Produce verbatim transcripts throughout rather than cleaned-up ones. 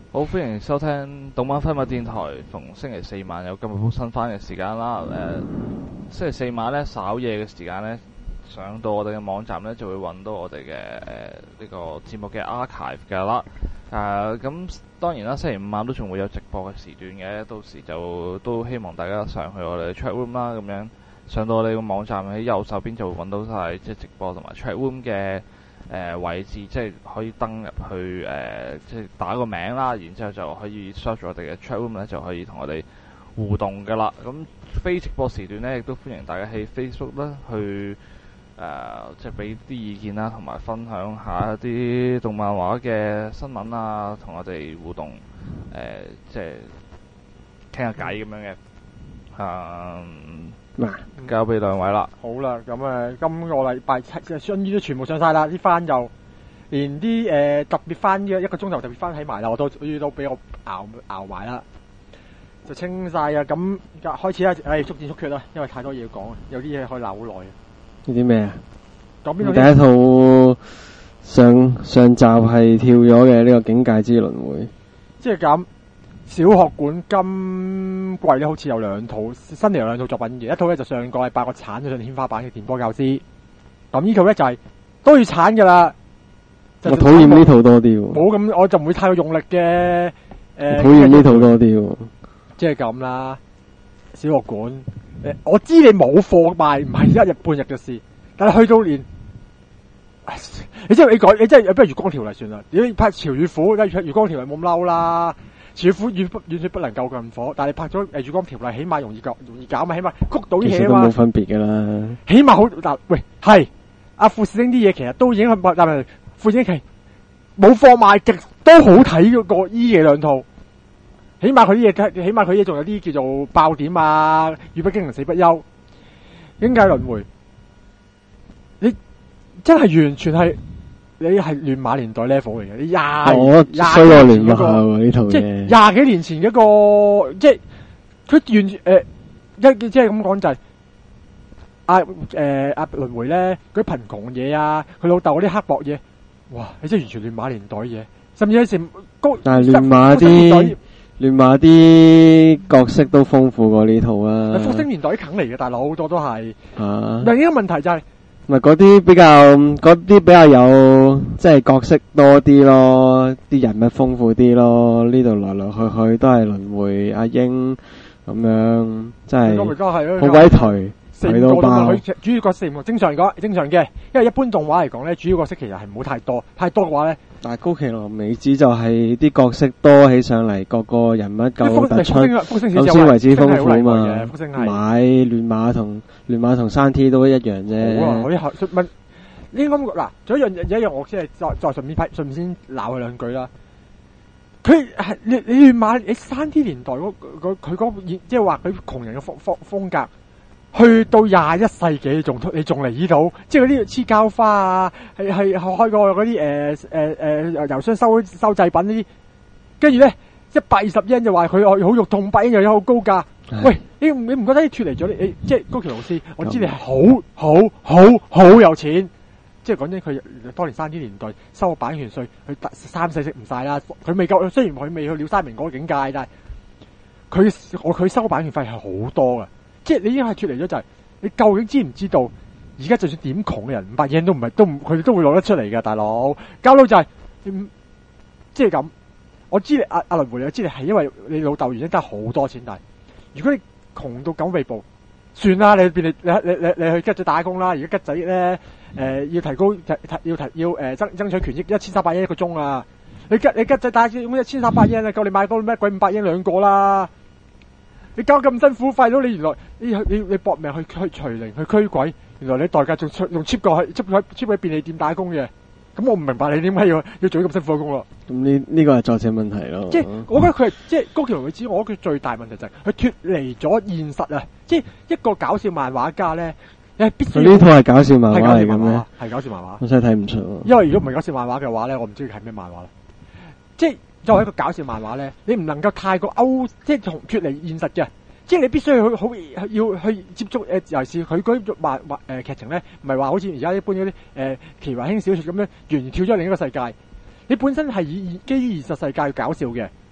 好，歡迎收聽動漫分物電台，逢星期四晚有今日鋪新番嘅時間啦。誒、呃，星期四晚咧稍夜嘅時間咧，上到我哋嘅網站咧就會揾到我哋嘅誒呢個節目嘅 archive 㗎啦。誒、呃，咁當然啦，星期五晚都仲會有直播嘅時段嘅，到時就都希望大家上去我哋嘅 chat room 啦，咁樣上到我哋個網站喺右手邊就會揾到晒即係直播同埋 chat room 嘅。誒、呃、位置即係可以登入去誒、呃，即係打個名啦，然之後就可以 search 我哋嘅 chat room 咧，就可以同我哋互動噶啦。咁非直播時段咧，亦都歡迎大家喺 Facebook 咧去誒、呃，即係俾啲意見啦，同埋分享下一啲動漫畫嘅新聞啊，同我哋互動誒、呃，即係傾下偈咁樣嘅。嗯。嗱，交俾兩位啦。 好啦，咁誒，今個禮拜七嘅終於都全部上晒啦，啲番又連啲誒、呃、特別番嘅一個鐘頭特別番起埋啦，我都終於都俾我熬熬埋啦，就清晒啊！咁開始啦，誒速戰速決啦，因為太多嘢要講啊，有啲嘢可以鬧好耐啊。 呢啲咩啊？ 講邊個？ 第一套上上集係跳咗嘅呢個境界之輪迴， 即係咁。小學館今季咧好似有兩套新嚟有兩套作品嘅，一套咧就上個禮拜個鏟咗上天花板嘅電波教師，咁呢套咧就係、是、都要鏟噶啦。 我討厭呢套多啲喎。 冇咁，我就唔會太過用力嘅。誒、呃， 討厭呢套多啲喎。即係咁啦。小學館，誒、呃，我知你冇貨賣，唔係一日半日嘅事，但係去到連，你即係你改，你即係不如月光條例算啦。如果拍潮與虎，跟住月光條例冇咁嬲啦。潮虎遠遠不能夠咁火，但係你拍咗誒月光條例，起碼容易搞容易搞嘛，起碼曲到啲嘢啊嘛。其實都冇分別噶啦。 起碼好嗱，喂係阿富士星啲嘢，其實都已經係但係富士星期冇貨賣，極都好睇嗰個依嘅兩套。起碼佢啲嘢，起碼佢嘢仲有啲叫做爆點啊，語不驚人死不休。境界輪迴，你真係完全係。你係亂馬年代 level 嚟嘅，你廿我衰過亂馬喎呢套嘢， 即係廿幾年前嗰個，即係佢完全誒一即係咁講就係阿誒阿輪迴咧，嗰啲貧窮嘢啊，佢老豆嗰啲刻薄嘢，哇！你真係完全亂馬年代嘢，甚至有時高。但係亂馬啲亂馬啲角色都豐富過呢套啊。 復星年代啲梗嚟嘅大佬，好多都係。 啊！ 但係呢個問題就係。 咪嗰啲比較嗰啲比較有即係角色多啲咯，啲人物豐富啲咯。呢度來來去去都係輪迴阿英咁樣，真係好鬼頹，睇到爆。 佢主要角色正常講正常嘅，因為一般動畫嚟講咧，主要角色其實係唔好太多，太多嘅話咧。 但係高崎羅美子就係啲角色多起上嚟，個個人物夠突出，咁先為之豐富嘛。買亂馬同亂馬同山 T 都一樣啫。 好啊，我啲問問應該嗱，仲有一樣有一樣我先係再再順便批順便先鬧佢兩句啦。佢係你你亂馬你山 T 年代嗰嗰佢嗰即係話佢窮人嘅風風風格。去到廿一世紀，仲你仲嚟呢度，即係嗰啲黐膠花啊，係係開過嗰啲誒誒誒郵箱收收製品呢啲，跟住咧一百二十yen就話佢好肉痛，百yen又有好高價。喂，你你唔覺得你脫離咗你？你即係高橋老師，我知你係好好好好有錢，即係講真，佢當年三 D 年代收版權稅，佢三四息唔晒啦。佢未夠，雖然佢未去了山明嗰個境界，但係佢我佢收版權費係好多噶。即係你已經係脫離咗，就係你究竟知唔知道？而家就算點窮嘅人，五百yen都唔係，都唔佢哋都會攞得出嚟嘅，大佬。交到就係、是，即係咁。我知你阿阿輪迴，我知你係因為你老豆原因得好多錢，但係如果你窮到九尾部，算啦，你變你你你你你去吉仔打工啦。而家吉仔咧，誒、呃、要提高提要提要誒爭爭取權益，一千三百yen一個鐘啊！你吉你吉仔打咁一千三百yen啊，夠你買到咩鬼五百yen兩個啦！你交咁辛苦費到你原來你你你搏命去去除靈去驅鬼，原來你代價仲用 cheap 過去 cheap 喺 cheap 喺便利店打工嘅，咁我唔明白你點解要要做咁辛苦嘅工咯？ 咁呢呢個係作者問題咯。 即係我覺得佢係即係高橋留美子，我覺得佢最大問題就係佢脫離咗現實啊！即係一個搞笑漫畫家咧，你係必須呢套係搞笑漫畫嚟嘅咩？ 係搞笑漫畫， 我真係睇唔出。 因為如果唔係搞笑漫畫嘅話咧，我唔知佢係咩漫畫啦。即係作為一個搞笑漫畫咧，你唔能夠太過歐，即係同脫離現實嘅。即係你必須去好要去接觸誒，尤其是佢嗰啲漫畫誒劇情咧，唔係話好似而家一般嗰啲誒奇幻輕小說咁樣，完全跳咗另一個世界。你本身係以基於現實世界搞笑嘅，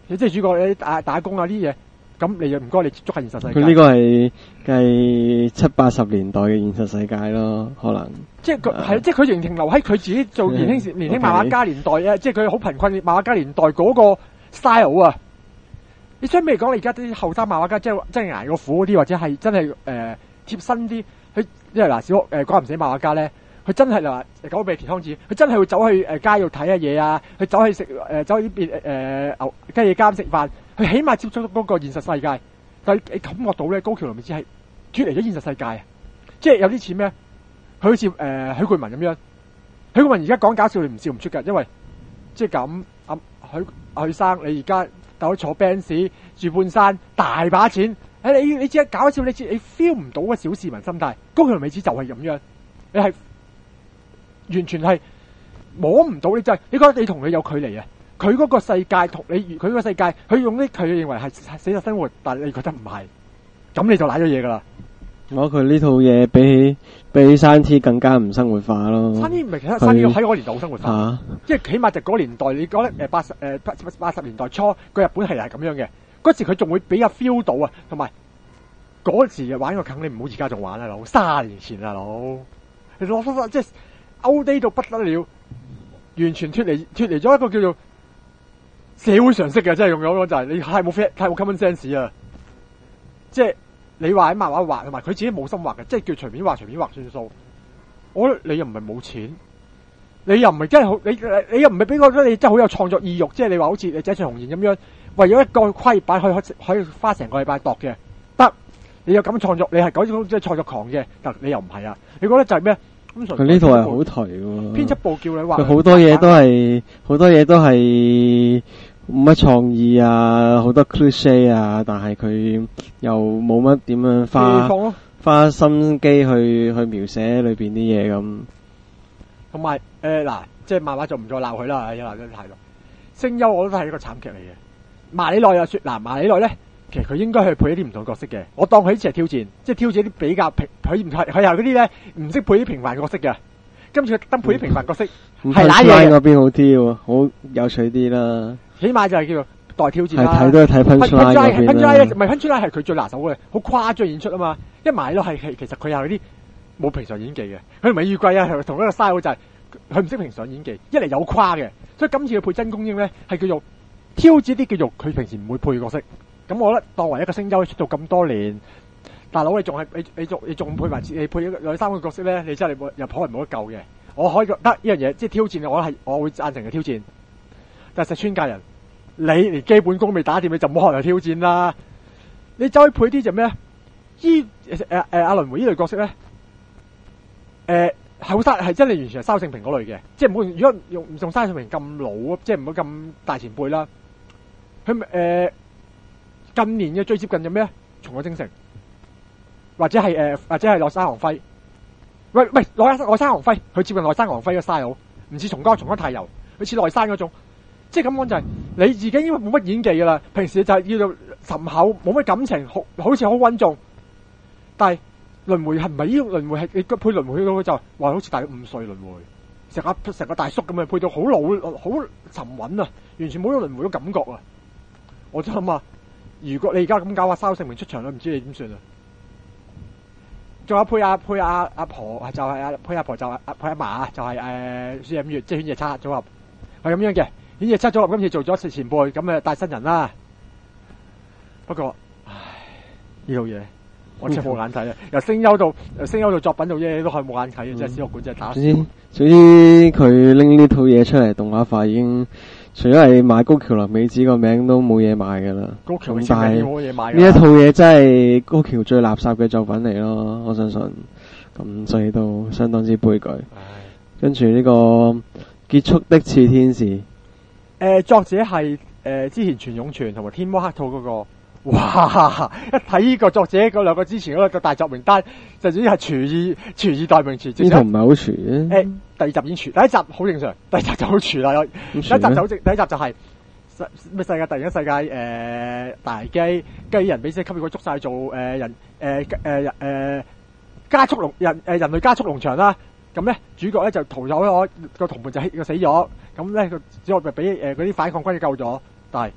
即係主角你打打工啊啲嘢，咁你又唔該你接觸下現實世界。 佢呢個係計七八十年代嘅現實世界咯，可能。 即係佢係即係佢仍停留喺佢自己做年輕時、 嗯年輕漫畫家年代啊，即係佢好貧困嘅漫畫家年代嗰個 style 啊。你相比嚟講，你而家啲後生漫畫家，即係真係捱過苦嗰啲，或者係真係誒、呃、貼身啲，佢因為嗱小學誒講唔死漫畫家咧，佢真係話講俾田康子，佢真係會走去誒、呃、街度睇下嘢啊，佢走去食誒、呃、走去邊誒牛雞野監食飯，佢起碼接觸嗰個現實世界，但係你感覺到咧，高橋留美子係脫離咗現實世界啊，即係有啲似咩？佢好似誒許冠文咁樣，許冠文而家講搞笑你唔笑唔出㗎，因為即係咁阿許許生你而家。就坐 Benz 住半山，大把錢。誒，你你只係搞笑，你知你 feel 唔到個小市民心態。高橋美子就係咁樣，你係完全係摸唔到，你就係、是、你覺得你同佢有距離啊。佢嗰個世界同你，佢嗰個世界，佢用啲佢認為係死實生活，但係你覺得唔係，咁你就瀨咗嘢噶啦。 我覺得佢呢套嘢比起比起山 T 更加唔生活化咯。 山 T 唔係，其實山 T 喺嗰個年代好生活化， 啊、 即係起碼就嗰個年代，你覺得誒八十誒八八十年代初個日本係係咁樣嘅，嗰時佢仲會比較 feel 到啊，同埋嗰時玩個梗，你唔好而家仲玩啊，老卅年前啊，老你攞翻翻即係 outdate 到不得了，完全脫離脫離咗一個叫做社會常識嘅，即係用咗就係你太冇 fair 太冇 common sense 啊，即係。你話喺漫畫畫，同埋佢自己冇心畫嘅，即係叫隨便畫隨便畫算數。我覺得你又唔係冇錢，你又唔係真係好，你你又唔係俾我覺得你真係好有創作意欲，即係你話好似你井上雄彥咁樣，為咗一個規版可以可以花成個禮拜度嘅，得你有咁創作，你係嗰種即係創作狂嘅，但你又唔係啊？你覺得就係咩？ 佢呢套係好頹喎。 編輯部叫你畫， 佢好多嘢都係好多嘢都係。冇乜創意啊，好多 cliché 啊，但係佢又冇乜點樣花花心機去去描寫裏邊啲嘢咁。 同埋誒嗱，即係漫畫就唔再鬧佢啦，有鬧咗太多。聲優我都係一個慘劇嚟嘅。麻里奈又說嗱，麻里奈咧，其實佢應該去配一啲唔同角色嘅。我當佢呢次係挑戰，即係挑戰啲比較平，佢唔係佢係嗰啲咧唔識配啲平凡角色嘅。今次佢特登配啲平凡角色係揦嘢嘅。嗰邊好啲喎，好有趣啲啦。 起碼就係叫做代挑戰啦。 係睇都係睇 Punchline 嗰邊啦。 Punchline 唔係 Punchline係佢最拿手嘅，好誇張演出啊嘛。一埋咯係係其實佢有啲冇平常演技嘅。佢唔係預計啊，同一個 style 就係佢唔識平常演技，一嚟有誇嘅。所以今次佢配真公英咧係叫做挑戰啲叫做佢平時唔會配嘅角色。咁我覺得當為一個聲優出道咁多年，大佬你仲係你你仲你仲配埋你配兩三個角色咧，你真係你又可能冇得救嘅。我可以覺得呢樣嘢即係挑戰，我係我會贊成嘅挑戰。但係石川界人，你連基本功未打掂，你就唔好學嚟挑戰啦。你走去配啲就咩？依誒誒阿輪迴呢類角色咧，誒後生係真係完全係沙聖平嗰類嘅，即係唔好如果用唔用沙聖平咁老，即係唔好咁大前輩啦。佢誒、呃、近年嘅最接近就咩？松岡禎丞，或者係誒、呃、或者係內山航輝。喂喂，內山內山航輝，佢接近內山航輝嘅 style，唔似松岡松岡太柔，佢似內山嗰種。即係咁講就係、是、你自己因為冇乜演技噶啦，平時就係要做沉厚，冇乜感情，好好似好穩重。但係輪迴係唔係呢種輪迴係你配輪迴到就話好似大咗五歲輪迴，成個成個大叔咁樣配到好老好沉穩啊，完全冇咗輪迴嘅感覺啊！我就諗啊，如果你而家咁搞阿沙聖明出場啦，唔知你點算啊？仲有配阿配阿阿婆就係、是、阿配阿婆就係阿配阿嫲啊，就係誒書五月即係犬夜叉組合係咁樣嘅。犬夜叉組合今次做咗一次前輩，咁誒帶新人啦。不過，唉，呢套嘢我真係冇眼睇啊！由聲優到由聲優到作品到嘢都係冇眼睇嘅，真係小學館真係打。總之總之佢拎呢套嘢出嚟動畫化已經，除咗係買高橋留美子個名都冇嘢買噶啦。 高橋留美子冇嘢買。 呢一套嘢真係高橋最垃圾嘅作品嚟咯，我相信。咁所以都相當之悲劇。跟住呢個結束的刺天使。 誒、呃，作者係誒、呃、之前全勇傳同埋天魔黑兔嗰、那個，哇！一睇呢個作者嗰兩個之前嗰個大作名單，就總之係廚意廚意代名詞。 呢套唔係好廚嘅。 誒，第二集已經廚，第一集好正常，第二集就好廚啦。第一集就好正，第一集就係世咩世界突然間世界誒、呃、大機機人俾些吸血鬼捉晒做誒、呃、人誒誒誒加速農人誒、呃、人類加速農場啦。咁咧主角咧就逃走咗，個同伴就死咗。咁咧個主角就俾誒嗰啲反抗軍救咗，但係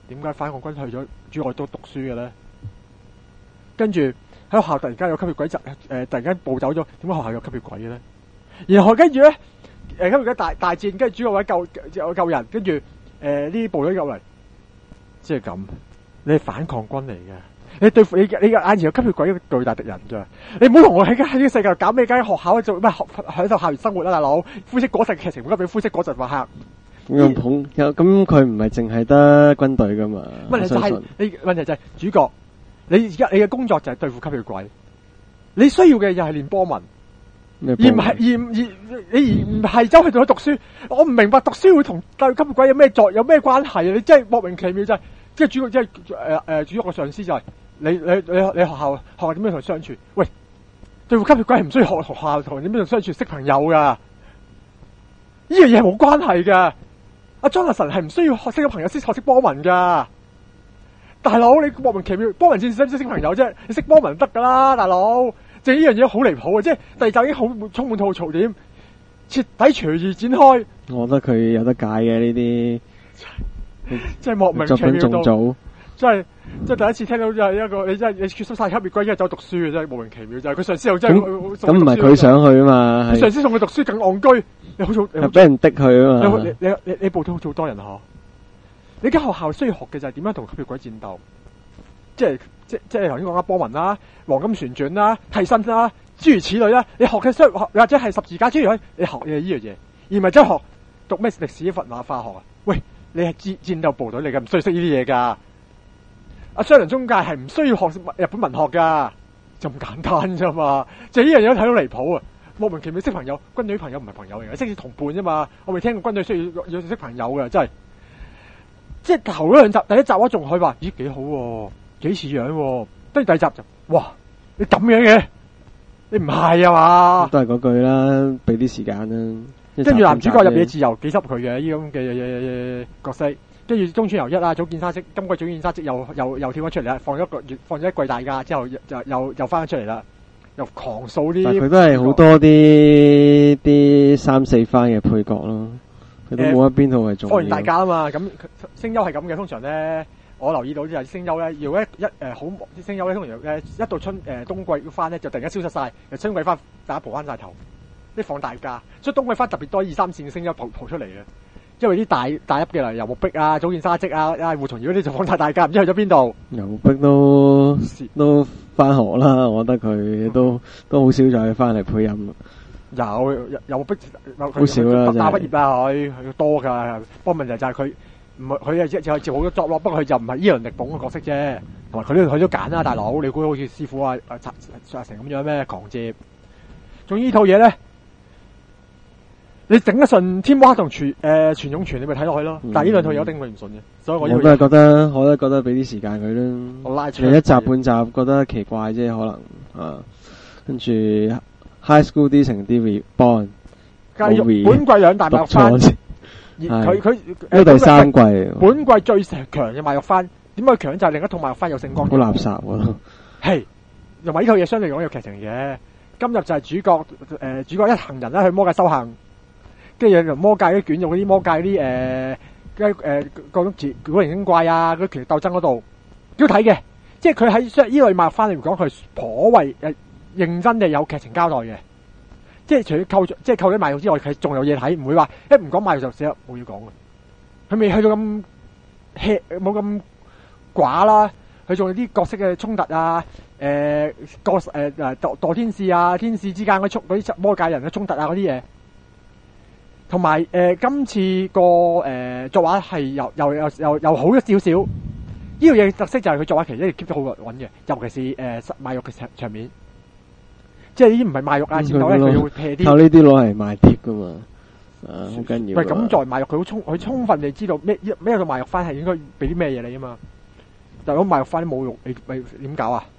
點解反抗軍去咗珠海都讀書嘅咧？跟住喺學校突然間有吸血鬼襲，誒、呃、突然間暴走咗，點解學校有吸血鬼嘅咧？然後跟住咧，誒吸血鬼大大戰，跟住主角位救救救人，跟住誒呢啲部隊入嚟，即係咁，你係反抗軍嚟嘅。你對付你你嘅眼前有吸血鬼嘅巨大敵人㗎，你唔好同我喺喺呢個世界搞咩間學校做咩學享受校園生活啦，大佬！灰色果實劇情唔該俾灰色果實話客。 咁捧咁佢唔係淨係得軍隊噶嘛？ 問題就係、是、你問題就係主角，你而家你嘅工作就係對付吸血鬼，你需要嘅又係練波紋，而唔係而而你而唔係走去同佢讀書。我唔明白讀書會同對吸血鬼有咩作有咩關係啊？你真係莫名其妙就係、是，即係主角即係誒誒主角嘅上司就係、是。你你你你學校學校點樣同佢相處？喂，對付吸血鬼係唔需要學學校同點樣同相處識朋友噶，呢樣嘢係冇關係噶。阿 Jonathan 係唔需要學識咗朋友先學識波紋噶。大佬你莫名其妙波紋戰士使唔使識朋友啫？你識波紋得噶啦，大佬。即係呢樣嘢好離譜啊！即係第二集已經好充滿吐槽點，徹底隨意展開。 我覺得佢有得解嘅呢啲， 即係莫名其妙到。 仲早即係即係第一次聽到就係一個你真係你缺失晒吸血鬼，一係走讀書嘅真係莫名其妙，就係佢上司又真係咁唔係佢想去啊嘛， 佢上司送佢讀書更戇居，你好做係俾人逼佢啊嘛， 你你你你部隊好做多人嗬，你間學校需要學嘅就係點樣同吸血鬼戰鬥，即係即即係頭先講阿波紋啦、黃金旋轉啦、替身啦，諸如此類啦，你學嘅需或者係十字架諸如此類，你學嘅呢樣嘢，而唔係真係學讀咩歷史、佛馬化學啊？喂，你係戰戰鬥部隊嚟嘅，唔需要識呢啲嘢噶。阿雙人中介係唔需要學日本文學噶，就咁簡單啫嘛。就呢樣嘢都睇到離譜啊！莫名其妙識朋友，軍隊朋友唔係朋友嚟嘅，識同伴啫嘛。我未聽過軍隊需要要識朋友嘅，真係。即係頭嗰兩集，第一集我仲可以話咦幾好、啊，幾似樣、啊，跟住第二集就哇你咁樣嘅，你唔係啊嘛？都係嗰句啦，俾啲時間啦。 跟住男主角入嘢自由幾濕佢嘅呢咁嘅角色。跟住中村由一啊，早見沙織，今季早見沙織又又又跳咗出嚟啦，放咗一個月，放咗一季大假之後，又又又翻咗出嚟啦，又狂掃啲。但佢都係好多啲啲三四番嘅配角咯，佢都冇一邊套係重要。 放完大假啊嘛，咁聲優係咁嘅，通常咧，我留意到就係聲優咧，如果一誒好啲聲優咧，通常咧一到春誒、呃、冬季翻咧，就突然間消失晒，又春季翻大家蒲翻晒頭，啲放大假，所以冬季翻特別多二三線嘅聲優蒲蒲出嚟嘅。因為啲大大粒嘅例如游木碧啊、早見沙織啊、啊胡松瑤嗰啲就放晒大假，唔知去咗邊度。 游木碧都都翻學啦，我覺得佢都、嗯、都好少再翻嚟配音。 有游木碧好少啦， 大畢業啊，佢佢多噶。不過問題就係佢唔係佢係就係接好多 job 咯，不過佢就唔係伊人力捧嘅角色啫。同埋佢都佢都揀啦，大佬你估好似師傅啊啊成咁樣咩狂接？仲呢套嘢咧？你整得順天魔同全誒全勇全，你咪睇落去咯。嗯、但係呢兩套有一定會唔順嘅，所以我我都係覺得，我都係覺得俾啲時間佢啦。 我拉出嚟一集半集覺得奇怪啫，可能啊。跟住 High School D 成啲 Reborn， 繼續本季兩大賣肉番，佢佢呢第三季， 本季最強嘅賣肉番，點解強就係另一套賣肉番有聖光。 好垃圾喎！ 係，同埋呢套嘢相對嚟講有劇情嘅。今日就係主角誒、呃、主角一行人啦去魔界修行。跟住有魔界啲捲入嗰啲魔界啲誒，誒誒各種字古靈精怪啊，嗰啲權力鬥爭嗰度幾好睇嘅。即係佢喺呢類賣翻嚟講，佢頗為誒認真地有劇情交代嘅。即係除咗扣即係扣咗賣肉之外，佢仲有嘢睇，唔會話一唔講賣肉就死啦，冇嘢講嘅。佢未去到咁 hea 冇咁寡啦，佢仲有啲角色嘅衝突啊，誒個誒誒墮墮天使啊，天使之間嗰衝嗰啲魔界人嘅衝突啊嗰啲嘢。同埋誒，今次個誒、呃、作畫係又又又又又好一少少。呢個嘢特色就係佢作畫其實一直 keep 得好穩嘅，尤其是誒、呃、賣肉嘅場場面。即係呢啲唔係賣肉啊，戰鬥咧佢會撇啲。 靠呢啲攞嚟賣碟噶嘛，啊好緊要。 喂，咁在賣肉佢好充，佢充分地知道咩咩個賣肉番係應該俾啲咩嘢你啊嘛。但係如果賣肉番啲冇肉，你你點搞啊？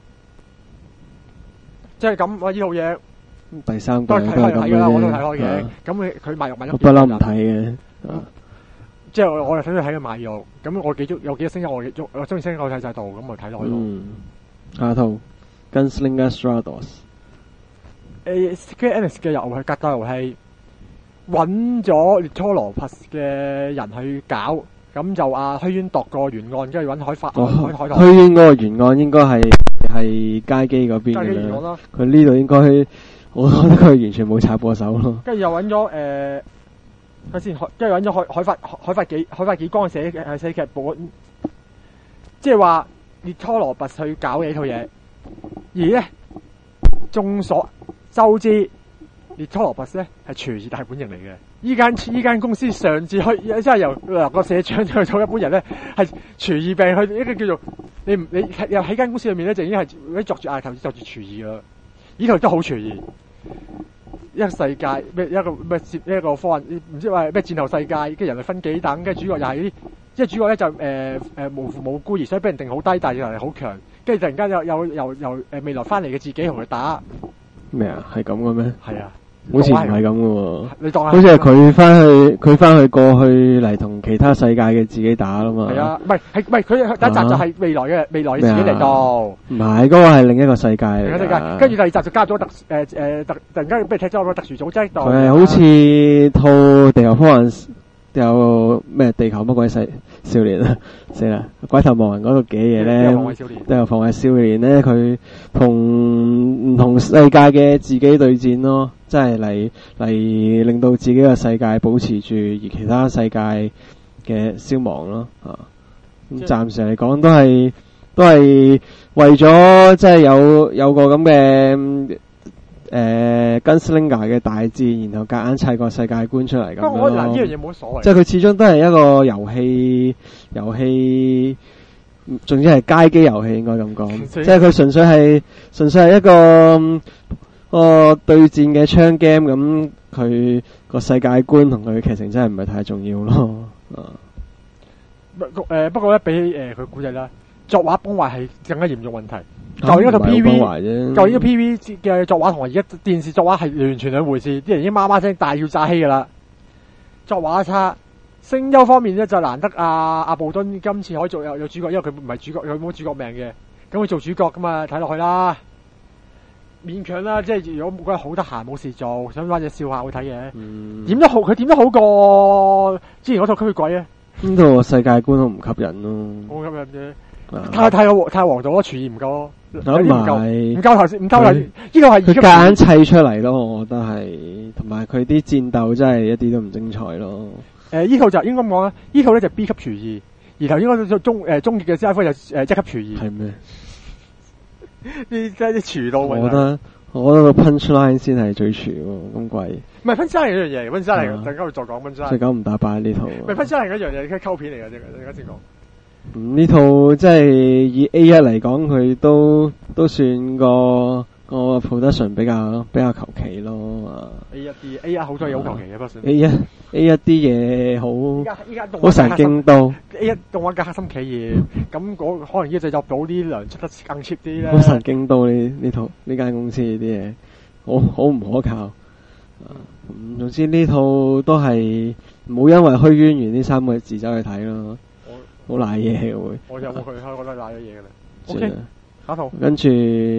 即係咁，我呢套嘢。 第三季都係睇開睇噶啦，我都睇開嘅。咁佢佢賣肉賣得不嬲唔睇嘅， 即係我我又想睇佢賣肉。咁我幾中有幾多聲音我幾中，我中意聲音我睇晒度，咁咪睇落去咯。 嗯，下套 Gunslinger Stratos， 誒 Square Enix 嘅遊戲格鬥遊戲，揾咗 Toro Plus 嘅人去搞， 咁就阿虛淵度個原案，跟住揾海法哦海海棠虛淵嗰個原案應該係係街機嗰邊加嘅啦。 基原案啦， 佢呢度應該，我覺得佢完全冇插過手咯。 跟住又揾咗誒，睇先，跟住揾咗海海法海法幾海法幾光寫誒寫劇本，即係話列拖羅拔去搞嘅呢套嘢，而咧眾所周知，列拖羅拔咧係廚藝大本營嚟嘅。依間依間公司上至去，即係由嗱個社長去到一般人咧，係廚藝病去一個叫做你唔你又喺間公司裏面咧，就已經係嗰啲作住嗌頭作住廚藝噶啦。呢套都好廚藝，一個世界咩一個咩一個科幻唔知話咩戰後世界，跟住人類分幾等，跟住主角又係啲即係主角咧就誒誒、呃呃、無父無孤兒，所以俾人定好低，但係又係好強，跟住突然間又又又又誒未來翻嚟嘅自己同佢打， 咩啊？係咁嘅咩？ 係啊。 好似唔係咁嘅喎， 你當好似係佢翻去佢翻去過去嚟同其他世界嘅自己打啦嘛。 係啊，唔係係唔係佢第一集就係未來嘅、啊、未來嘅自己嚟到。 唔係嗰個係另一個世界嚟。 另一個世界，跟住第二集就加咗特誒誒特突然間俾人踢咗個特殊組織度。 佢係好似套地球科幻有咩地球乜鬼世少年啊，死啦！鬼頭望人嗰度嘅嘢咧，地球防衛少年咧，佢同唔同世界嘅自己對戰咯。即係嚟嚟令到自己嘅世界保持住，而其他世界嘅消亡咯。啊，咁暫時嚟講都係都係為咗即係有有個咁嘅誒 Gunslinger 嘅大戰，然後夾硬砌個世界觀出嚟咁樣咯。 不過我嗱呢樣嘢冇所謂， 即係佢始終都係一個遊戲遊戲，總之係街機遊戲應該咁講。即係佢純粹係純粹係一個。個對戰嘅槍 game 咁，佢個世界觀同佢嘅劇情真係唔係太重要咯。啊， 不誒不過咧，比起誒佢古仔啦，作畫崩壞係更加嚴重問題。舊呢個 P V，舊呢個 P V 嘅作畫同埋而家電視作畫係完全兩回事。啲人已經媽媽聲大叫炸氣噶啦，作畫差。聲優方面咧就難得阿阿布敦今次可以做有有主角，因為佢唔係主角，佢冇主角命嘅，咁佢做主角噶嘛，睇落去啦。勉強啦，即係如果嗰日好得閒冇事做，想玩隻笑下會睇嘅。點、嗯、都好，佢點都好過之前嗰套吸血鬼啊！ 呢套世界觀都唔吸引咯， 好吸引啫。太太個太王道咯，廚藝唔夠，有啲唔夠，唔夠頭先，唔夠頭。呢個係佢夾硬砌出嚟咯，我覺得係，同埋佢啲戰鬥真係一啲都唔精彩咯。 誒、呃，呢套就應該咁講啦，呢套咧就 B 級廚藝，而頭應該就中誒終極嘅 C F 就誒一級廚藝。 係咩？ 啲真係啲廚到， 我覺得我覺得個 punchline 先係最廚喎，咁貴。 唔係 punchline 係一樣嘢 punchline 嚟，陣間會再講 punchline。 最九唔搭八呢套。 唔係 punchline 係一樣嘢，佢溝片嚟嘅啫，陣間先講。 嗯，呢套即係以 A 一嚟講，佢都都算個個 production 比較比較求其咯。 A 一啲 A 一好多嘢好求其嘅，不算。 A 一 A 一啲嘢好， 依家依家好神經刀。 A 一動畫加黑心企業，咁嗰可能依家製作到啲糧出得更 cheap 啲咧。 好神經刀呢呢套呢間公司呢啲嘢，好好唔可靠。啊，咁總之呢套都係唔好因為虛淵玄呢三個字走去睇咯。好賴嘢嘅會， 我有冇去開？我都賴咗嘢嘅啦。O K，下套。 跟住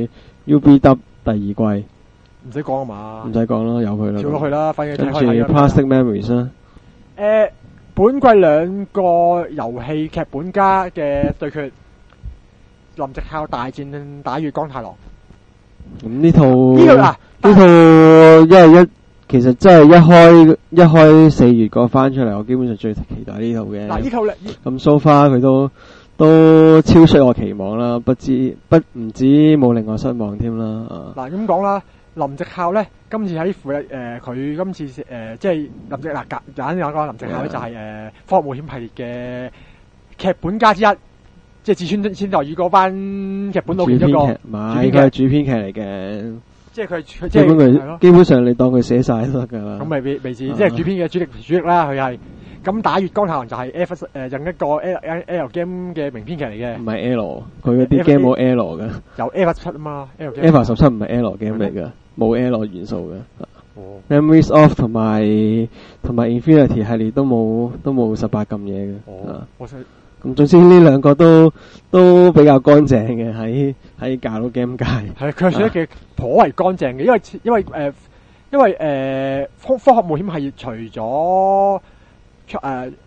U B W 第二季， 唔使講啊嘛。唔使講啦，由佢啦。 跳落去啦，反正跟住 Plastic Memories 啦。 誒，本季兩個遊戲劇本家嘅對決，林夕孝大戰打月光太郎。 咁呢套呢套啊， 呢套因為一。其實真係一開一開四月個翻出嚟，我基本上最期待呢套嘅。 嗱，呢套咧， 咁 so far 佢都都超出我期望啦，不知不唔止冇令我失望添啦。 嗱，咁講啦，林夕孝咧，今次喺負誒佢今次誒、呃、即係林夕嗱，簡單講講林夕孝咧就係、是、誒、呃《科學冒險》系列嘅劇本家之一，即係志村千代宇嗰班劇本佬其中一個。 唔係，佢係主編劇嚟嘅。 即係佢，佢即係佢基本上你當佢寫晒都得噶啦。 咁咪未未至，即係主編嘅主力主力啦。佢係咁打月光太郎就係 F 誒另一個 L L game 嘅名編劇嚟嘅。唔係 L，佢嗰啲 game 冇 L 噶。有 F 十七啊嘛 ，L game。F 十七唔係 L game 嚟噶，冇 L 元素嘅。哦。Memories of 同埋同埋 Infinity 系列都冇都冇十八禁嘢嘅。哦。我想。咁總之呢兩個都都比較乾淨嘅，喺喺架到 game 界。係佢算得嘅頗為乾淨嘅，因為因為誒、呃、因為誒、呃、科科學冒險系列除咗誒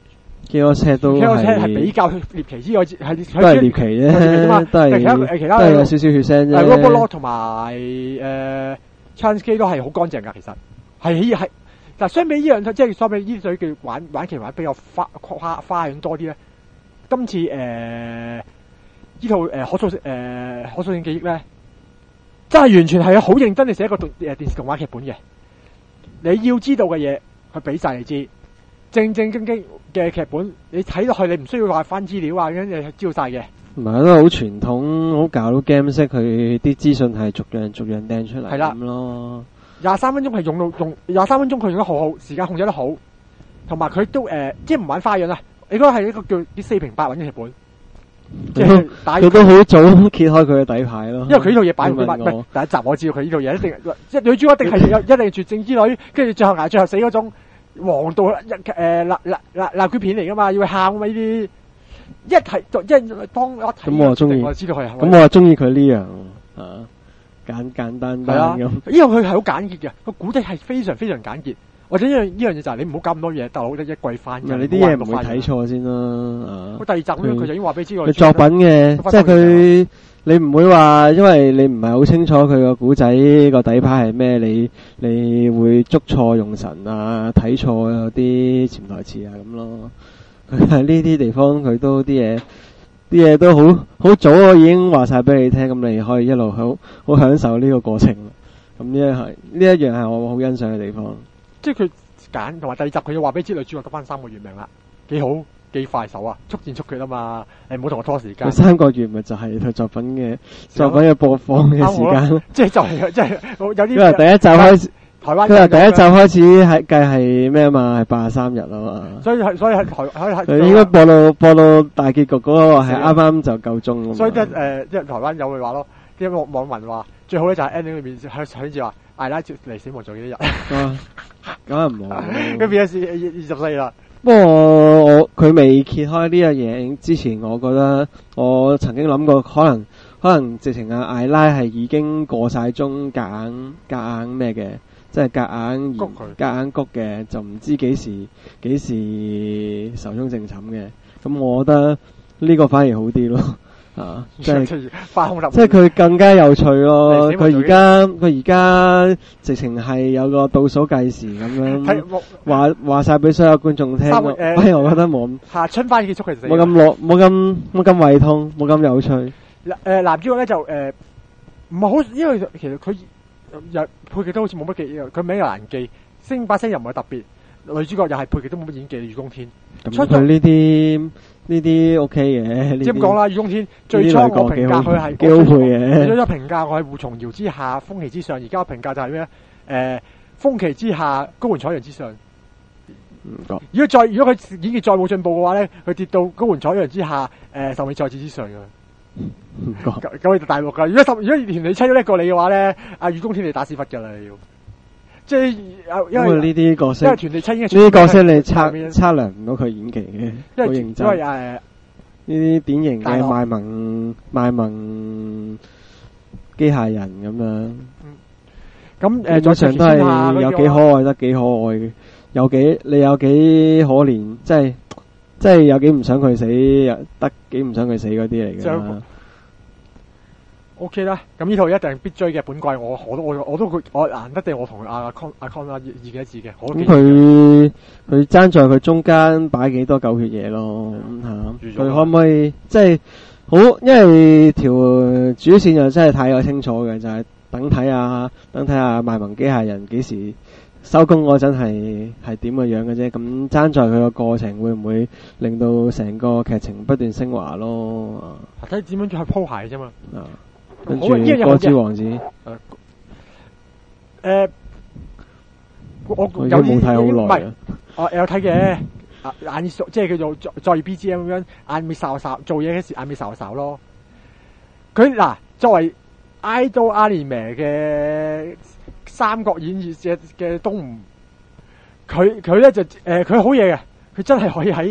Chaos Head 都 Chaos Head 係係比較獵奇之外，係都係獵奇啫，都係其他其他都係有少少血腥啫。 Robot 同埋誒 Chance 都係好乾淨㗎，其實係係。嗱，相比呢樣即係相比呢水嘅玩玩其實玩比較花花花樣多啲咧。今次誒呢套誒可塑性誒可塑性記憶咧，真係完全係好認真地寫一個動誒電視動畫劇本嘅。你要知道嘅嘢，佢俾晒你知。正正經經嘅劇本，你睇落去你唔需要話翻資料啊，咁你知道晒嘅。 唔係都好傳統，好搞到 game 式，佢啲資訊係逐樣逐樣掟出嚟咁咯。 廿三分鐘係用到用廿三分鐘，佢用得好好，時間控制得好，同埋佢都誒、呃，即係唔玩花樣啊！你嗰個係一個叫啲四平八穩嘅劇本，即係打佢都好早揭開佢嘅底牌咯。 因為佢呢套嘢擺唔係第一集，我知道佢呢套嘢一定即係女主角一定係有一定係絕症之女，跟住最後捱最後死嗰種黃道誒蠟蠟蠟蠟卷片嚟噶嘛，要佢喊啊嘛呢啲，一係即係當我睇咁我中意， 我知道佢係咁我中意佢呢樣啊。簡簡單單咁， 呢個佢係好簡潔嘅，個古仔係非常非常簡潔。或者呢樣呢樣嘢就係你唔好搞咁多嘢，大佬一季翻。 你啲嘢唔會睇錯先啦。啊， 第二集咁樣佢就已經話俾你知佢作品嘅，即係佢你唔會話，因為你唔係好清楚佢個古仔個底牌係咩，你你會捉錯用神啊，睇錯有啲潛台詞啊咁咯。佢喺呢啲地方佢都啲嘢。啲嘢都好好早，我已經話晒俾你聽，咁你可以一路好好享受呢個過程。咁呢一係呢一樣係我好欣賞嘅地方。 即係佢揀同埋第二集佢要話俾你知女主角得翻三個月命啦，幾好幾快手啊，速戰速決啊嘛！你唔好同我拖時間。 三個月咪就係佢作品嘅作品嘅播放嘅時間。 即係就係即係有啲。 因為第一集開始。 台灣佢話第一集開始係計係咩啊嘛，係八十三日啊嘛， 所以係所以係台喺佢應該播到播到大結局嗰個係啱啱就夠鐘。 所以即係誒，即係台灣有句話咯，啲網網民話最好咧就係 ending 裏面喺喺住話艾拉接離死亡做幾多日。 咁咁唔好。 佢變咗二二十四啦。 不過我佢未揭開呢樣嘢之前，我覺得我曾經諗過可能可能直情阿艾拉係已經過晒鐘，夾硬夾硬咩嘅。即係夾硬谷佢， 夾硬谷嘅，就唔知幾時幾時壽終正寢嘅。咁我覺得呢個反而好啲咯，啊，即係即係佢更加有趣咯。佢而家佢而家直情係有個倒數計時咁樣，話話晒俾所有觀眾聽。反而我覺得冇夏春番結束其實冇咁落，冇咁冇咁胃痛，冇咁有趣。 嗱誒，男主角咧就誒唔係好，因為其實佢。又配劇都好似冇乜記，佢名又難記，聲把聲又唔係特別，女主角又係配劇都冇乜演技。雨宮天， 咁佢呢啲呢啲 OK 嘅。 即係咁講啦，雨宮天最初我評價佢係幾好配嘅。 最初評價我係胡松瑤之下，風旗之上。而家我評價就係咩咧？誒，風旗之下，高垣彩陽之上。 唔覺。 如果再如果佢演技再冇進步嘅話咧，佢跌到高垣彩陽之下，誒，壽美再子之上嘅。 唔覺， 咁就大鑊噶。如果十如果田你妻都叻過你嘅話咧，阿雨宮天你打屎忽噶啦，你要即係因為呢啲角色， 因為田地妻已經呢啲角色你測測量唔到佢演技嘅，好認真。 因為誒呢啲典型嘅賣萌賣萌機械人咁樣。 咁誒， 基本上都係有幾可愛得幾可愛，有幾你有幾可憐，即係。即係有幾唔想佢死，得幾唔想佢死嗰啲嚟嘅。 O K 啦，咁呢套一定必追嘅本季，我我都我我都我難得地我同阿阿 Con 阿 Con 阿二幾一致嘅。 咁佢佢爭在佢中間擺幾多狗血嘢咯，咁吓。佢可唔可以即係好？因為條主線又真係太過清楚嘅，就係、是、等睇下等睇下賣萌機械人幾時。收工嗰陣係係點嘅樣嘅啫，咁爭在佢個過程會唔會令到成個劇情不斷升華咯？ 睇點樣去鋪排啫嘛。 啊，跟住歌之王子。誒、 呃，我我有冇睇好耐啊？ 我有睇嘅，眼即係叫做再 B G M 咁樣，眼尾睄睄做嘢嗰時眼尾睄睄咯。佢嗱作為 idol anime 嘅。三國演義嘅嘅東吳，佢佢咧就誒佢好嘢嘅，佢真係可以喺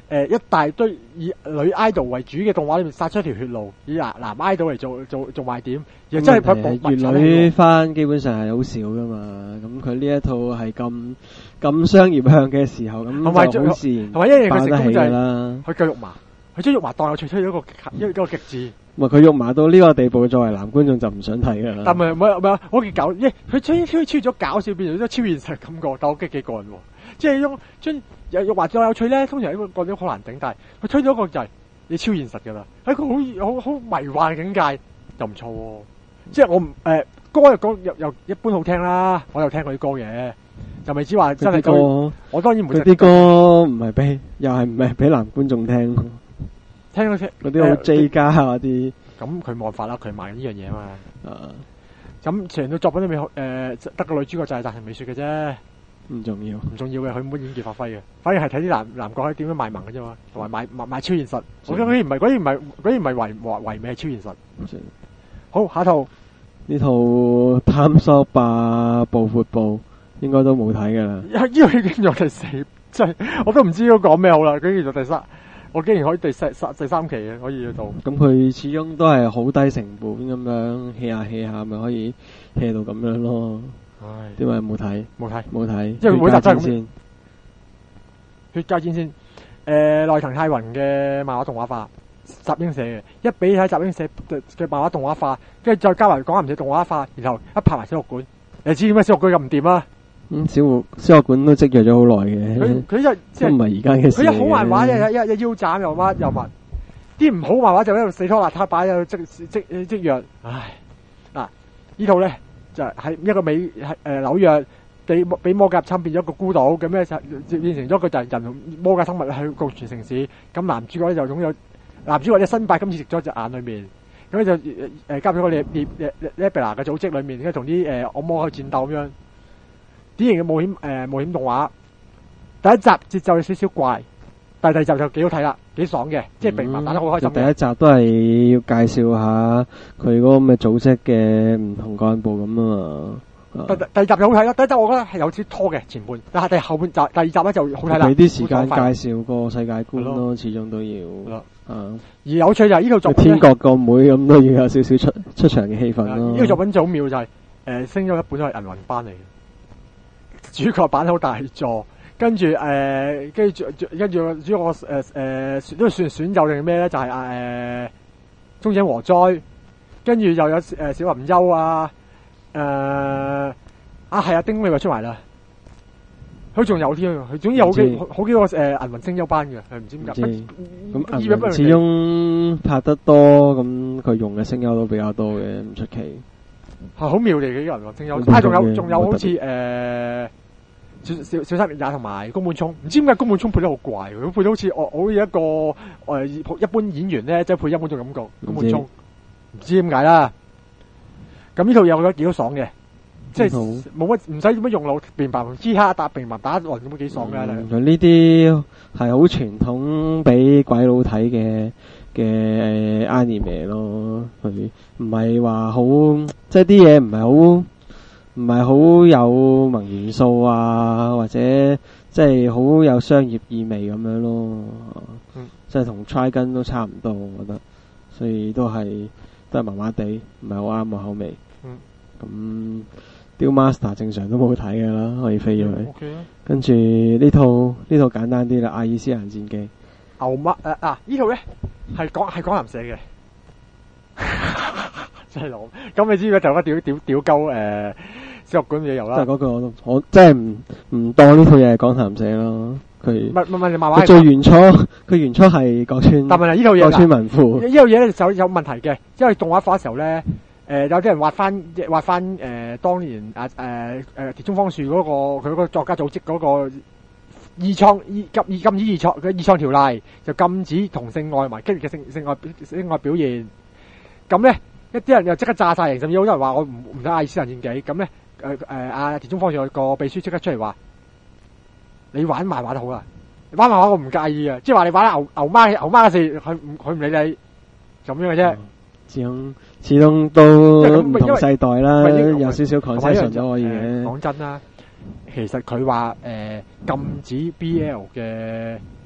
誒一大堆以女 idol 為主嘅動畫裏面殺出一條血路，以男男 idol 嚟做做做賣點，而真係佢粵女番基本上係好少噶嘛，咁佢呢一套係咁咁商業向嘅時候，咁就好自然同埋一樣佢成功就係啦。 佢救肉麻，佢將肉麻當有趣出咗一個一個極致。 唔係佢肉麻到呢個地步，作為男觀眾就唔想睇噶啦。 但係唔係唔係，我幾搞，因為佢將超超咗搞笑變咗超現實感覺，但我激幾過癮喎。即係將將有肉麻再有趣咧，通常呢個角色好難頂，但係佢推咗一個就係你超現實噶啦，喺個好好好迷幻嘅境界又唔錯喎。即係我唔誒歌又講又又一般好聽啦，我又聽佢啲歌嘅，就未知話真係歌。 我當然唔會。 佢啲歌唔係俾，又係唔係俾男觀眾聽。 聽嗰啲嗰啲好 J 加嗰啲， 咁佢冇辦法啦，佢賣呢樣嘢嘛。 啊， 咁成套作品裏面，誒、呃、得個女主角就係澤田美雪嘅啫， 唔重要， 唔重要嘅，佢冇演技發揮嘅，反而係睇啲男男角喺點樣賣萌嘅啫嘛，同埋賣賣賣超現實。我覺得嗰啲唔係嗰啲唔係嗰啲唔係唯唯唯美係超現實。好，下一套呢套探索吧步闊步應該都冇睇㗎啦。 呢套已經有第四，真係我都唔知要講咩好啦。竟然做第三。我竟然可以第三第三期嘅可以去到， 咁佢始終都係好低成本咁樣 hea 下 hea 下，咪可以 hea 到咁樣咯。 唉， 點解冇睇？ 冇睇， 冇睇。 因為每集真係咁。 先血界戰先，誒內藤泰宏嘅漫畫動畫化，集英社嘅，一比睇集英社嘅漫畫動畫化，跟住再加埋講唔寫動畫化，然後一拍埋小學館，你知點解小學館咁唔掂啊？ 嗯，小學小學館都積弱咗好耐嘅。 佢佢就即係唔係而家嘅事。 佢一好漫畫一一一腰斬又乜又乜，啲唔好漫畫就喺度死拖邋遢擺喺度積積積弱。唉，嗱呢套咧就係喺一個美係誒紐約被俾魔甲侵變咗一個孤島，咁咧就變成咗個就係人同魔甲生物去共存城市。咁男主角咧就擁有男主角咧身敗，今次食咗隻眼裏面，咁就誒加入咗個獵獵獵獵比拿嘅組織裏面，跟住同啲誒惡魔去戰鬥咁樣。典型嘅冒險誒、呃、冒險動畫，第一集節奏有少少怪，但係第二集就幾好睇啦，幾爽嘅，即係並唔打得好開心嘅。 第一集都係要介紹下佢嗰個咁嘅組織嘅唔同幹部咁啊嘛。 第第二集就好睇啦，第一集我覺得係有啲拖嘅前半，但係第後半集第二集咧就好睇啦。 俾啲時間介紹個世界觀咯，始終都要。 啊，而有趣就係呢套作品天國個妹咁都要有少少出出場嘅氣氛咯。 呢套作品就好妙就係、是、誒、呃、升咗一本都係銀魂班嚟嘅。主角版好大座，跟住誒，跟住跟住主角誒誒都算選秀定咩咧？就係啊誒，中井和哉，跟住又有誒、呃、小林優啊，誒啊係啊，丁美咪出埋啦，佢仲有添，佢總之有好幾好幾個誒銀魂聲優班嘅，係唔知點解。咁銀魂始終拍得多，咁佢用嘅聲優都比較多嘅，唔出奇。 係好妙嚟嘅銀魂聲優，啊仲有仲有好似誒。小小小山也同埋宮本聰，唔知點解宮本聰配得好怪，佢配得好似我好似一個誒、呃、一般演員咧，即係配音嗰種感覺。宮本聰唔知點解啦。咁呢套嘢我覺得幾好爽嘅，即係冇乜唔使點樣用腦，平白之下打平白打一輪咁幾爽嘅。 佢呢啲係好傳統俾鬼佬睇嘅嘅 anime 咯，佢唔係話好，即係啲嘢唔係好。唔係好有萌元素啊，或者即係好有商業意味咁樣咯，嗯、即係同 Trigun 都差唔多，我覺得，所以都係都係麻麻地，唔係好啱我口味。咁 Duel Master 正常都冇睇㗎啦，可以飛咗佢。嗯 okay、跟住呢套呢套簡單啲啦，《阿爾斯蘭戰記》。 牛媽誒啊！呢套咧係講係講男社嘅。真係攞，咁你知唔知就嗰屌屌屌鳩誒小學館嘢遊啦？即係嗰句我都我即係唔唔當呢套嘢係講談社咯。佢唔係唔係你漫畫。佢最原初佢原初係國村，但係呢套嘢國村文庫呢套嘢咧就有有問題嘅，因為動畫化嘅時候咧，誒有啲人畫翻畫翻誒當年啊誒誒田中芳樹嗰個佢嗰個作家組織嗰個二創二禁二禁止二創嘅二創條例，就禁止同性愛埋激烈嘅性性愛性愛表現，咁咧。一啲人又即刻炸晒型，甚至好多人話我唔唔睇《阿爾斯蘭戰記》咁咧，誒誒阿田中芳樹個秘書即刻出嚟話：你玩漫畫都好啊，玩漫畫我唔介意啊，即係話你玩牛牛媽牛媽嘅事，佢唔佢唔理你咁樣嘅啫。始終始終都唔同世代啦，有少少 concession 都可以嘅。講真啦，其實佢話誒禁止 B L 嘅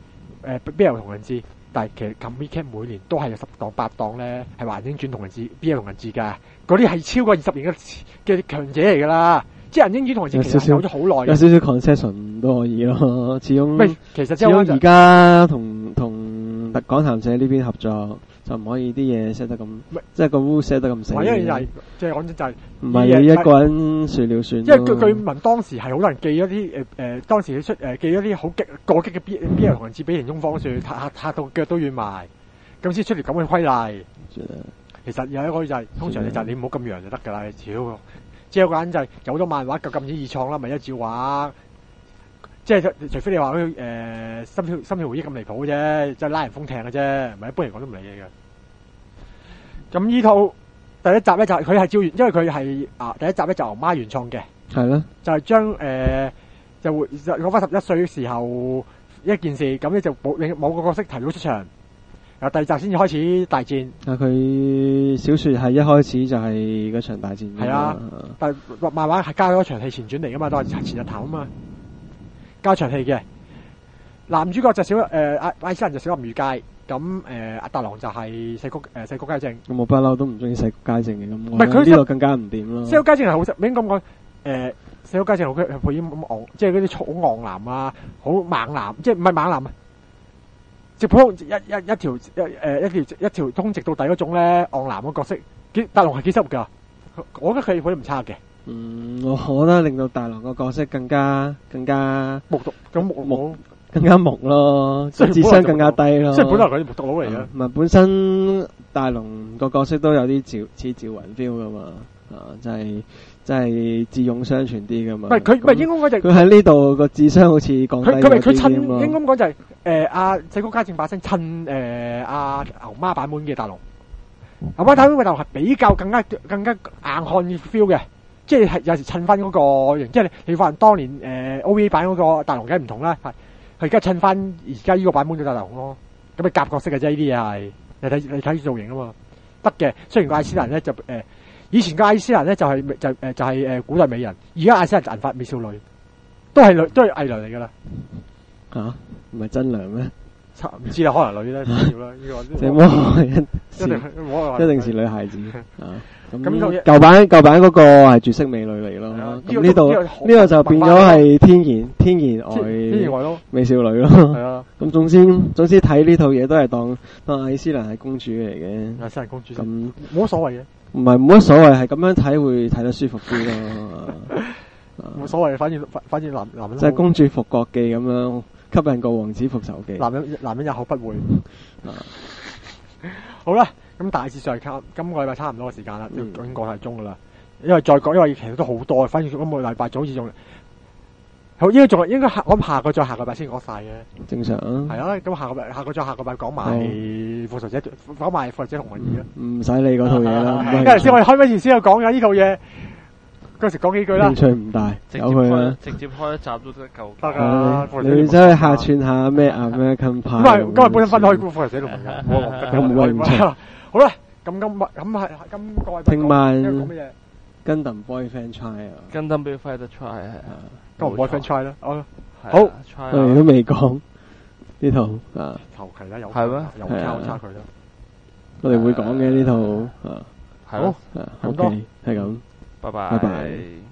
誒 B L 同人誌，但係其實 Comic Cap 每年都係有十檔八檔咧，係華英傳同人誌 B L 同人誌㗎，嗰啲係超過二十年嘅嘅強者嚟㗎啦。即係人英傳同人誌其實有咗好耐， 有少少 concession 都可以咯。始終唔其實始終而家同同特港談社呢邊合作。就唔可以啲嘢 set 得咁，即係個 rule set 得咁死。 因為就係即係講真就係唔係你一個人說了算。 因為據據聞當時係好多人寄咗啲誒誒，當時出誒、呃、寄咗啲好激過激嘅 B B L 同人誌俾田中芳樹，嚇嚇到腳都軟埋，咁先出嚟咁嘅規例。其實有一個就係、是、通常你就係你唔好咁揚就得㗎啦，屌！即係有個人就係有好多漫畫夠禁止二創啦，咪一照畫。即係除非你話佢誒心跳心跳回憶咁離譜啫，即係拉人封艇嘅啫，唔係一般嚟講都唔理嘢嘅。咁呢套第一集咧就係佢係照原，因為佢係啊第一集咧就牛媽原創嘅， 係咯， 就係將誒就會講翻十一歲嘅時候一件事，咁咧就冇某個角色提早出場，由第二集先至開始大戰。 啊，佢小說係一開始就係嗰場大戰。 係啊，但係漫畫係加咗場戲前傳嚟噶嘛，都係前日談啊嘛。加場戲嘅男主角就小誒阿艾斯蘭就小林裕介，咁誒阿達郎就係細谷誒細谷佳正。 咁我不嬲都唔中意細谷佳正嘅，咁唔係佢呢度更加唔掂咯。 細谷佳正係好實，應該咁講誒，細谷佳正好佢配演咁昂，即係嗰啲好昂男啊，好猛男，即係唔係猛男啊，即係普通一一一條一誒一條一條通直到底嗰種咧昂男嘅角色，幾達郎係幾適合㗎，我覺得佢配得唔差嘅。 嗯，我覺得令到大郎個角色更加更加木獨咁木木更加木咯，智商更加低咯。 即係本來佢係木獨佬嚟嘅。 唔係本身大龍個角色都有啲趙似趙雲 feel 噶嘛，啊，真係真係智勇雙全啲噶嘛。 唔係佢唔係應該嗰隻。 佢喺呢度個智商好似降低咗啲。 佢佢咪佢襯應該講就係誒阿細谷佳正把聲襯誒阿牛媽版本嘅大龍。牛媽版本嘅大龍係比較更加更加硬漢 feel 嘅。即係有時襯翻嗰個型，即係你發現當年誒、呃、O V A 版嗰個大龍梗係唔同啦，係佢而家襯翻而家呢個版本嘅大龍咯，咁你夾角色嘅啫，呢啲嘢係你睇你睇造型啊嘛，得嘅。雖然個艾斯蘭咧就誒、呃，以前個艾斯蘭咧就係、是、就誒、呃、就係、是、誒、呃、古代美人，而家艾斯蘭就銀髮美少女，都係女都係偽娘嚟噶啦。 吓，唔係真娘咩？ 唔知啦，可能女咧，唔知啦。呢個這麼一一一定是女孩子啊。咁咁舊版舊版嗰個係絕色美女嚟咯。咁呢度呢個就變咗係天然天然外天然外咯， 美少女咯。 係啊。咁總之總之睇呢套嘢都係當當艾斯蘭係公主嚟嘅。 艾斯蘭公主。 咁冇乜所謂嘅。 唔係冇乜所謂，係咁樣睇會睇得舒服啲咯。 冇所謂，反正反正男男人即係公主復國記咁樣。吸引個王子復仇記， 男人男人也學不會。好啦，咁大致上係今個禮拜差唔多嘅時間啦，都已經過晒鐘噶啦。因為再講，因為其實都好多，反正今個禮拜就好似仲好，應該仲應該下我諗下個再下個禮拜先講晒嘅。正常啊。係啊，咁下個禮下個再下個禮拜講埋復仇者，講埋復仇者同盟二啦。唔使理嗰套嘢啦。因為先我哋開咩前先去講嘅呢套嘢。嗰時講幾句啦，興趣唔大，有佢啦，直接開一集都得夠。得噶，你走去客串下咩 American Pie？唔係，今日本身分開復仇者同盟嘅，我冇興趣。好啦，咁今日咁係今個禮拜聽晚講乜嘢？Gundam Boyfriend Try 啊 ，Gundam Boyfriend Try 係啊 ，Gundam Boyfriend Try 啦，哦，好，我哋都未講呢套啊，求其啦，有係咩？有差差距啦，我哋會講嘅呢套啊，好，咁多係咁。拜拜。拜拜。